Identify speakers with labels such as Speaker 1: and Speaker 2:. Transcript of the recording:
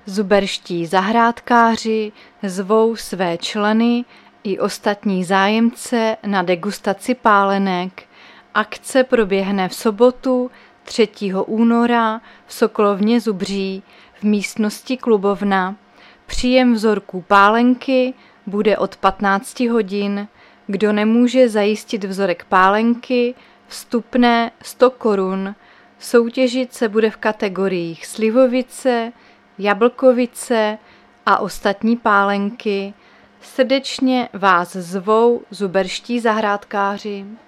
Speaker 1: Zuberští zahrádkáři zvou své členy i ostatní zájemce na degustaci pálenek. Akce proběhne v sobotu 3. února v Sokolovně Zubří v místnosti Klubovna. Příjem vzorků pálenky bude od 15 hodin. Kdo nemůže zajistit vzorek pálenky, vstupné 100 korun. Soutěžit se bude v kategoriích slivovice, jablkovice a ostatní pálenky. Srdečně vás zvou zuberští zahrádkáři.